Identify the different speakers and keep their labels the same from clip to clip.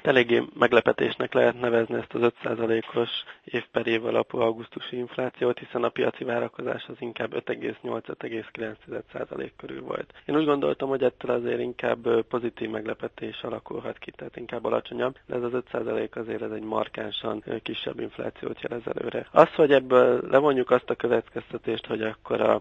Speaker 1: Eléggé meglepetésnek lehet nevezni ezt az 5%-os év per év alapú augusztusi inflációt, hiszen a piaci várakozás az inkább 5,8-5,9% körül volt. Én úgy gondoltam, hogy ettől azért inkább pozitív meglepetés alakulhat ki, tehát inkább alacsonyabb, de ez az 5% azért ez egy markánsan kisebb inflációt jelez előre. Az, hogy ebből levonjuk azt a következtetést, hogy akkor a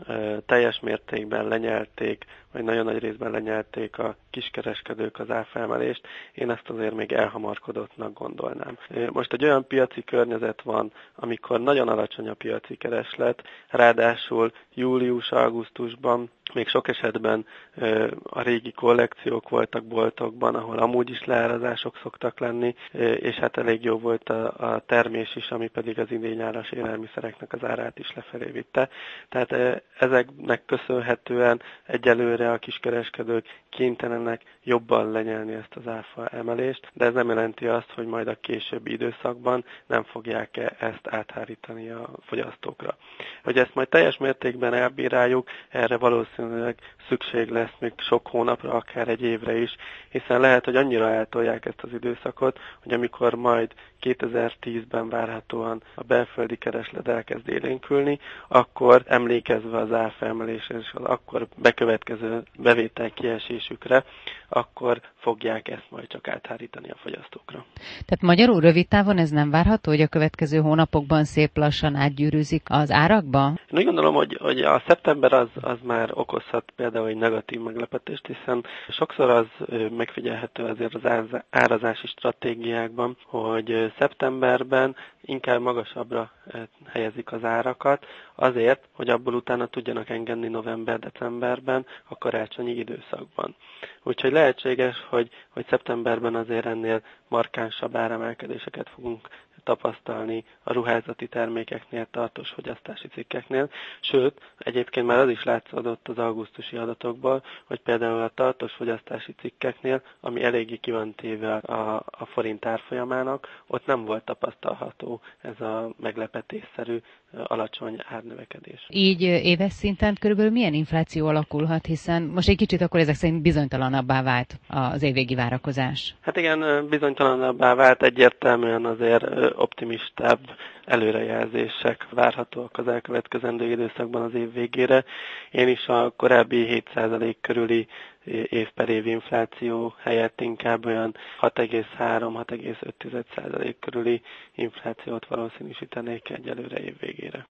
Speaker 1: teljes mértékben lenyelték, vagy nagyon nagy részben lenyelték a kiskereskedők az áfaemelést, én ezt azért még elhamarkodottnak gondolnám. Most egy olyan piaci környezet van, amikor nagyon alacsony a piaci kereslet, ráadásul július-augusztusban még sok esetben a régi kollekciók voltak boltokban, ahol amúgy is leárazások szoktak lenni, és hát elég jó volt a termés is, ami pedig az idényáras élelmiszereknek az árát is lefelé vitte. Tehát ezeknek köszönhetően egyelőre a kiskereskedők kénytelenek jobban lenyelni ezt az áfa emelést, de ez nem jelenti azt, hogy majd a későbbi időszakban nem fogják ezt áthárítani a fogyasztókra. Hogy ezt majd teljes mértékben elbíráljuk, erre valószínűleg szükség lesz még sok hónapra, akár egy évre is, hiszen lehet, hogy annyira eltolják ezt az időszakot, hogy amikor majd 2010-ben várhatóan a belföldi kereslet elkezd élénkülni, akkor emlékezve az áfa emelésre és az akkor bekövetkező bevétel kiesésükre, akkor fogják ezt majd csak áthárítani a fogyasztókra.
Speaker 2: Tehát magyarul rövid távon ez nem várható, hogy a következő hónapokban szép lassan átgyűrűzik az árakba?
Speaker 1: Én úgy gondolom, hogy a szeptember az már okozhat például egy negatív meglepetést, hiszen sokszor az megfigyelhető azért az árazási stratégiákban, hogy szeptemberben inkább magasabbra helyezik az árakat, azért, hogy abból utána tudjanak engedni november-decemberben a karácsonyi időszakban. Úgyhogy lehetséges, hogy szeptemberben azért ennél markánsabb áremelkedéseket fogunk tapasztalni a ruházati termékeknél, tartós fogyasztási cikkeknél. Sőt, egyébként már az is látszódott az augusztusi adatokból, hogy például a tartós fogyasztási cikkeknél, ami eléggé ki van téve a forint árfolyamának, ott nem volt tapasztalható ez a meglepetésszerű alacsony árnövekedés.
Speaker 2: Így éves szinten körülbelül milyen infláció alakulhat, hiszen most egy kicsit akkor ezek szerint bizonytalanabbá vált az évvégi várakozás?
Speaker 1: Hát igen, bizonytalanabbá vált, egyértelműen azért optimistább előrejelzések várhatóak az elkövetkezendő időszakban az év végére. Én is a korábbi 7% körüli év per év infláció helyett inkább olyan 6,3-6,5% körüli inflációt valószínűsítenék egyelőre év végére.